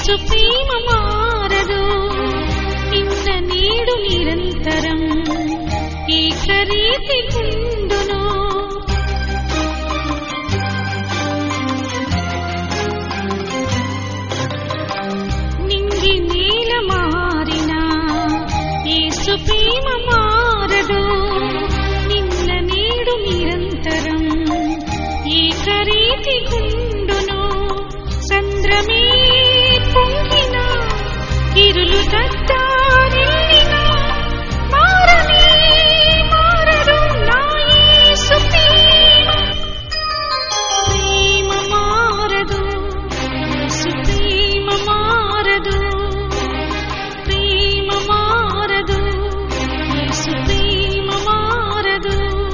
యేసు ప్రేమ మారదు నిన్న నేడు నిరంతరం ఏకరీతి ఉండును నింగి నేల మారినా యేసు ప్రేమ మారదు నిన్న నేడు నిరంతరం ఏకరీతి ఉండును సంద్రమే పొంగినా ఇరులు తట్టారిల్లినా మారనే మారదు నా యేసు ప్రేమ మారదు యేసు ప్రేమ మారదు ప్రేమ మారదు యేసు ప్రేమ మారదు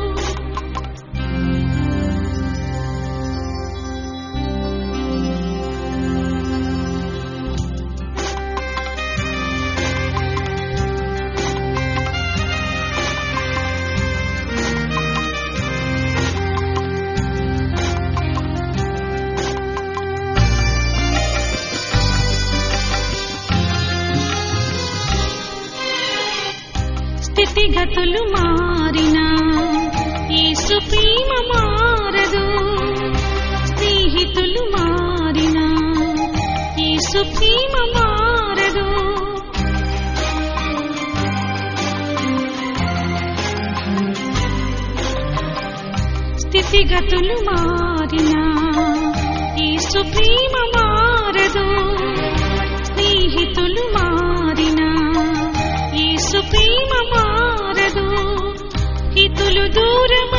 స్థితిగతులు మారినా యేసు ప్రేమ మారదు స్నేహితులు మారినా యేసు ప్రేమ మారదు స్థితిగతులు మారినా యేసు ప్రేమ మారదు స్నేహితులు మారినా యేసు ప్రేమ మారదు హితులు దూరం